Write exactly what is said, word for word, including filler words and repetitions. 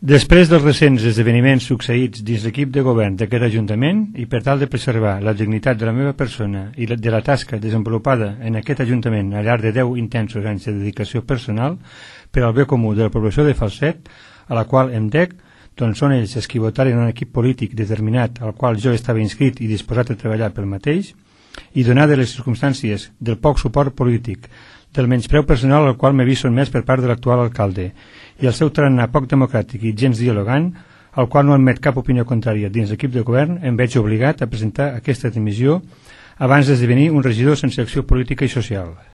Després dels recents esdeveniments succeïts dins l'equip de govern d'aquest Ajuntament i per tal de preservar la dignitat de la meva persona i de la tasca desenvolupada en aquest Ajuntament al llarg de deu intensos anys de dedicació personal per al bé comú de la població de Falset, a la qual em dec, doncs són ells els qui votaren un equip polític determinat al qual jo estava inscrit i disposat a treballar pel mateix, i donades les circumstàncies del poc suport polític, del menyspreu personal al qual m'he vist sotmès per part de l'actual alcalde i el seu tarannà poc democràtic i gens dialogant, al qual no admet cap opinió contrària dins l'equip de govern, em veig obligat a presentar aquesta dimissió abans d'esdevenir un regidor sense acció política i social.